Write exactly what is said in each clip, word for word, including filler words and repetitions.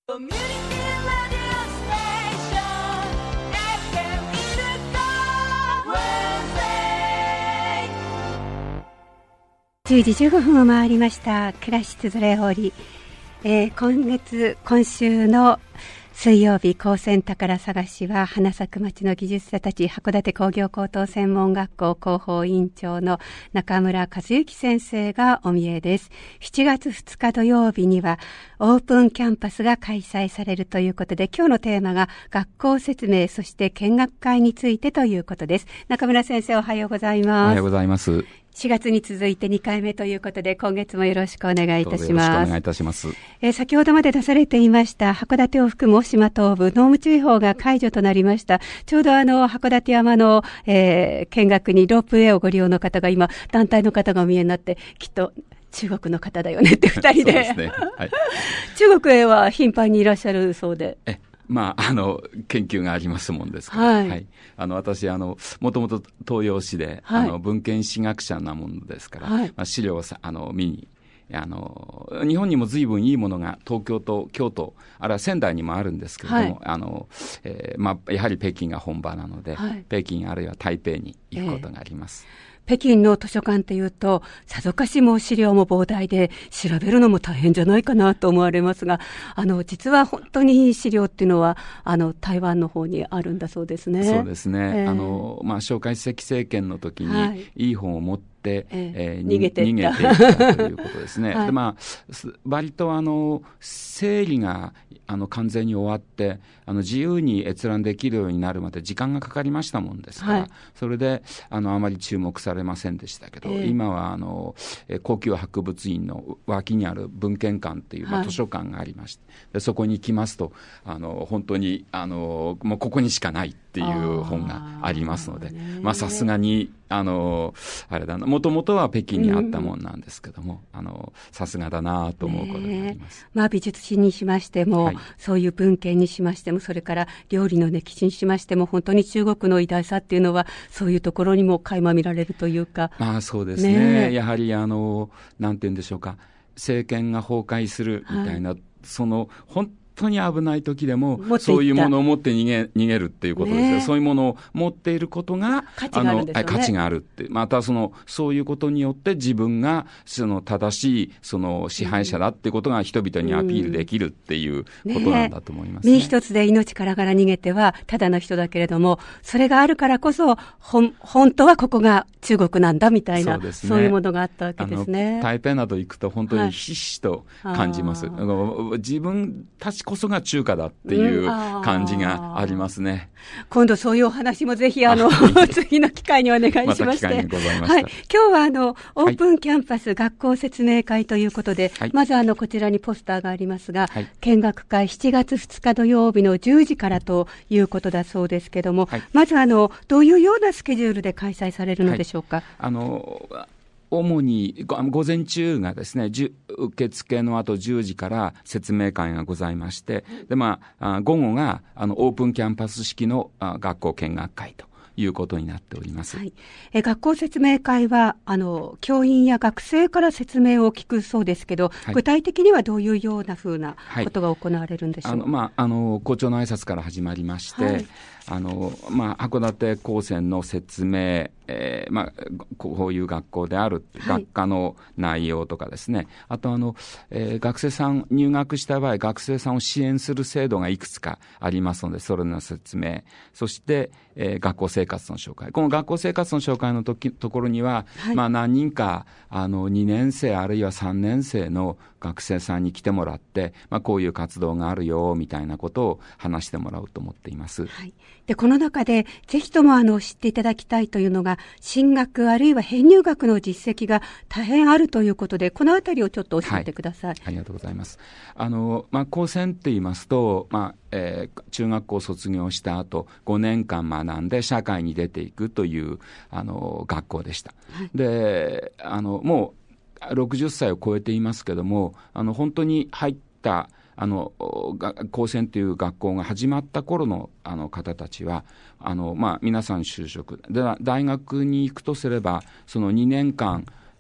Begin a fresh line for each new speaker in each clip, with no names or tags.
コミュニティラディオステーション エフエム イルカウェン
じゅうじじゅうごふんを回りました。クラシックズレホーリー、えー、今月今週の水曜日高専宝探しは花咲く町の技術者たち函館工業高等専門学校広報委員長の中村和之先生がお見えです。しちがつふつか土曜日にはオープンキャンパスが開催されるということで、今日のテーマが学校説明そして見学会についてということです。中村先生、おはようございます。
おはようございます。
しがつに続いてにかいめということで、今月もよろしくお願いいたします。
よろしくお願いいたします。
えー、先ほどまで出されていました函館を含む渡島東部濃霧注意報が解除となりました。ちょうどあの函館山の、えー、見学にロープウェイをご利用の方が今団体の方がお見えになって、きっと中国の方だよねって二人で。そうですね。はい、中国へは頻繁にいらっしゃるそうで。
えまあ、あの研究がありますもんですから、はいはい、あの私あのもともと東洋史で、はい、あの文献史学者なものですから、はい、まあ、資料をさあの見にあの日本にも随分いいものが東京と京都あるいは仙台にもあるんですけれども、はい、あのえーまあ、やはり北京が本場なので、はい、北京あるいは台北に行くことがあります。
えー北京の図書館というと、さぞかしも資料も膨大で調べるのも大変じゃないかなと思われますが、あの実は本当にいい資料っていうのはあの台湾の方にあるんだそうですね。
そうですね。えー、あのまあ蒋介石政権の時に、はい、いい本を持ってで
えー、逃げていった
逃げていったということですね。はい、でまあ、割とあの整理があの完全に終わってあの自由に閲覧できるようになるまで時間がかかりましたもんですから、はい、それであのあまり注目されませんでしたけど、えー、今はあの故宮博物院の脇にある文献館という、まあ、図書館がありまして、はい、でそこに行きますとあの本当にあのもうここにしかないっていう本がありますので、まあさすがにあのあれだな、もともとは北京にあったもんなんですけども、うん、あのさすがだなと思うことになります。
まあ、美術史にしましても、はい、そういう文献にしましても、それから料理の歴史にしましても、本当に中国の偉大さっていうのはそういうところにも垣間見られるというか。
まあそうですね。ね、やはりあのなんて言うんでしょうか、政権が崩壊するみたいな、はい、その本本当に危ない時でもそういうものを持って逃げ、逃げるっていうことですよ、ね、そういうものを持っていることが
価値があるんですよね。
あの価値があるって、またそのそういうことによって自分がその正しいその支配者だっていうことが人々にアピールできるっていうことなんだと思いますね。
身一つで命からがら逃げてはただの人だけれども、それがあるからこそほ本当はここが中国なんだみたいな、そうですね、そういうものがあったわけですね。
台北など行くと本当にひしひしと感じます、はい、自分たちこそが中華だっていう感じがありますね。
うん、今度そういうお話もぜひあの次の機会にお願いしまして、また機会にございました。はい、今日はあのオープンキャンパス学校説明会ということで、はい、まずあのこちらにポスターがありますが、はい、見学会しちがつふつか土曜日のじゅうじからということだそうですけども、はい、まずあのどういうようなスケジュールで開催されるのでしょうか。はい、
あの主に午前中がですね、受付の後じゅうじから説明会がございまして、で、まあ、午後があのオープンキャンパス式の学校見学会ということになっております。
はい、え学校説明会はあの教員や学生から説明を聞くそうですけど、はい、具体的にはどういうようなふうなことが行われるんでしょう。
はい、あのまあ、あの校長の挨拶から始まりまして、はい、あのまあ、函館高専の説明、えーまあ、こういう学校である、はい、学科の内容とかですね、あとあの、えー、学生さん入学した場合学生さんを支援する制度がいくつかありますので、それの説明、そして、えー、学校生活の紹介、この学校生活の紹介のときところには、はい、まあ、何人かあのにねん生あるいはさんねん生の学生さんに来てもらって、まあ、こういう活動があるよみたいなことを話してもらおうと思っています。
はい、でこの中でぜひともあの知っていただきたいというのが、進学あるいは編入学の実績が大変あるということで、このあたりをちょっと教えてください。はい、
ありがとうございます。あの、まあ、高専って言いますと、まあえー、中学校卒業した後ごねんかん学んで社会に出ていくというあの学校でした。はい、であのもうろくじゅっさいを超えていますけども、あの本当に入ったあの高専という学校が始まった頃のあの方たちはあの、まあ、皆さん就職で大学に行くとすればそのにねんかん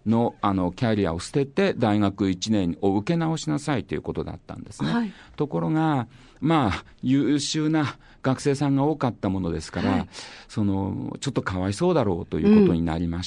のあのキャリアを捨てて大学いちねんを受け直しなさいということだったんですね、はい、ところが、まあ、優秀な学生さんが多かったものですから、はい、そのちょっとかわいそうだろうということになりまして、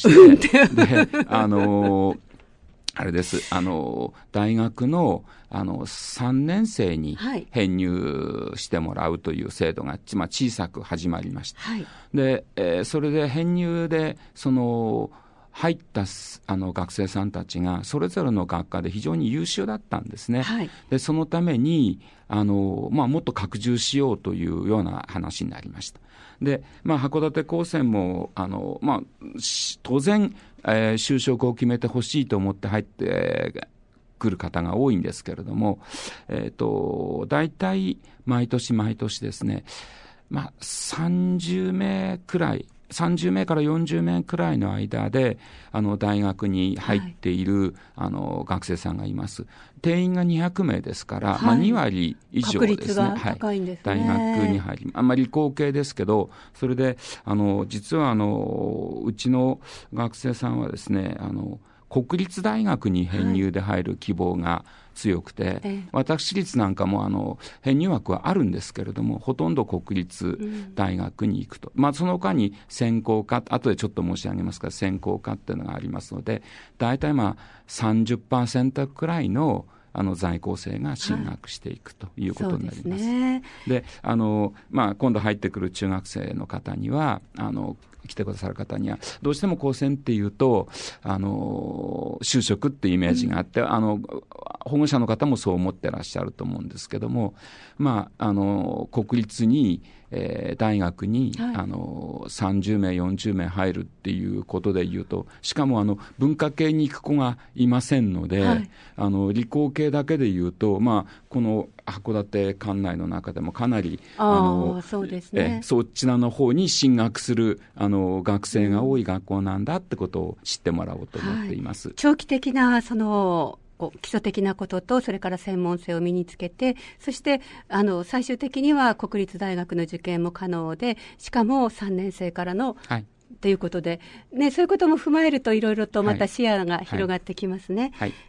うん、であのあれですあの大学のあのさんねん生に編入してもらうという制度が、まあ、小さく始まりました、はい、で、えー、それで編入でその入ったあの学生さんたちがそれぞれの学科で非常に優秀だったんですね、はい、でそのためにあの、まあ、もっと拡充しようというような話になりました。で、まあ、函館高専もあの、まあ、当然、えー、就職を決めてほしいと思って入ってくる方が多いんですけれども、えーと、大体毎年毎年ですね、まあ、さんじゅうめいくらいさんじゅうめいからよんじゅうめいくらいの間であの大学に入っている、はい、あの学生さんがいます。定員がにひゃくめいですから、はい、まあ、にわり以上ですね。
確率が高いんですね、
はい、大学に入り、あんまり理工系ですけど、それであの実はあのうちの学生さんはですね、あの国立大学に編入で入る希望が強くて、はい、私立なんかもあの編入枠はあるんですけれども、ほとんど国立大学に行くと、うん、まあ、その他に専攻科、後でちょっと申し上げますが専攻科っていうのがありますので、大体まあ さんじゅっパーセント くらいのあの在校生が進学していくということになります。はい、そうですね。で、あの、まあ、今度入ってくる中学生の方には、あの、来てくださる方にはどうしても高専っていうとあの就職っていうイメージがあって、うん、あの保護者の方もそう思ってらっしゃると思うんですけども、まあ、あの国立に、えー、大学に、はい、あのさんじゅうめいよんじゅうめい入るっていうことでいうと、しかもあの文化系に行く子がいませんので、はい、あの理工系だけでいうと、まあ、この函館管内の中でもかなりあの
そうですね、
えそちらの方に進学するあの学生が多い学校なんだってことを知ってもらおうと思っています。はい、
長期的なその基礎的なことと、それから専門性を身につけて、そしてあの最終的には国立大学の受験も可能で、しかもさんねん生からの、はい、ということで、ね、そういうことも踏まえるといろいろとまた視野が広がってきますね。はいはい、